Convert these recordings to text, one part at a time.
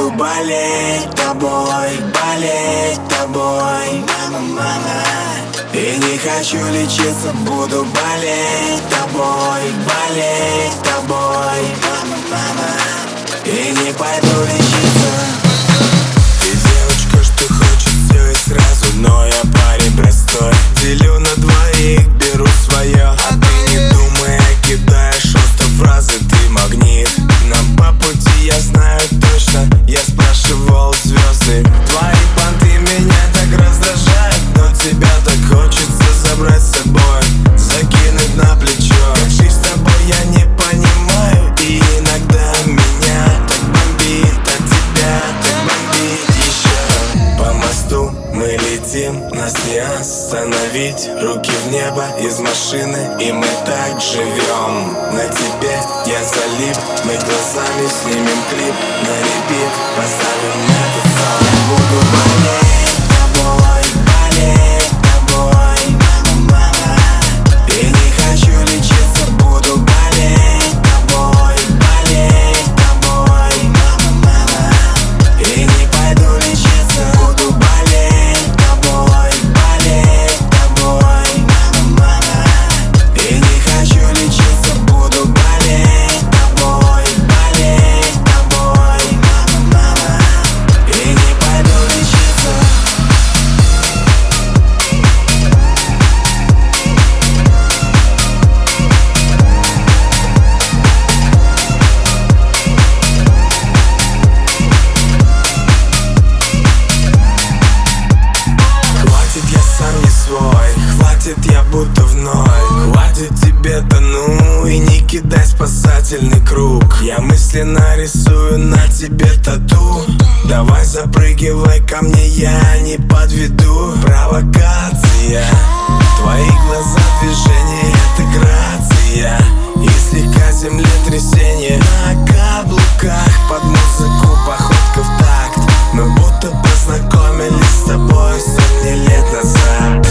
буду болеть тобой, мама, мама. И не хочу лечиться, буду болеть тобой, мама, мама. И не пойду лечиться. Ты девочка, что хочет все и сразу, но я парень простой. Делю на двоих, беру свое, а ты не думай, кидаешь просто фразы. Ты магнит, нам по пути, я знаю точно. Я спрашивал звезды, твои понты меня так раздражают, но тебя так хочется забрать с собой, закинуть на плечо. Как жизнь с тобой я не понимаю, и иногда меня так бомбит, от тебя так бомбит еще. По мосту мы летим, нас не остановить. Руки в небо из машины, и мы так живем. На тебе я залип, мы глазами снимем клип. На репит поставим этот сон. Я буду болеть тобой, мама, мама. И не хочу лечиться, буду болеть тобой, мама, мама. И не пойду лечиться, буду болеть тобой, мама, мама. И не хочу лечиться, буду болеть тобой, мама, мама. И не пойду лечиться. Хватит, я сам не свой, хватит, я будто вновь. Хватит тебе тону и не кидай спасательный круг. Я мысленно рисую на тебе тату. Давай запрыгивай ко мне, я не подведу. Провокация, твои глаза, движения, это грация. И слегка землетрясение на каблуках, под музыку походка в такт. Мы будто познакомились с тобой сотни лет назад.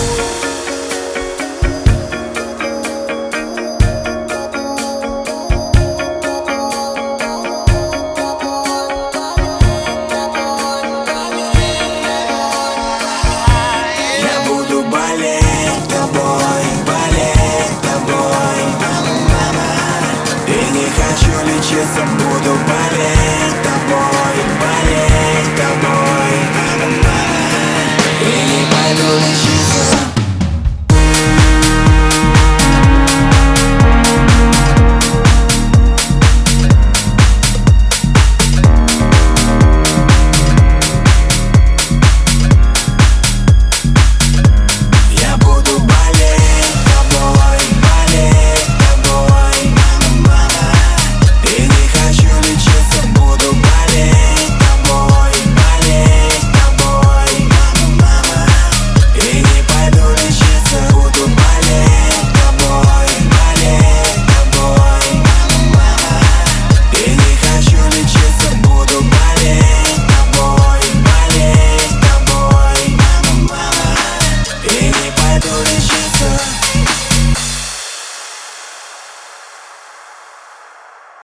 Я буду болеть тобой, мама, мама. И не хочу лечиться, буду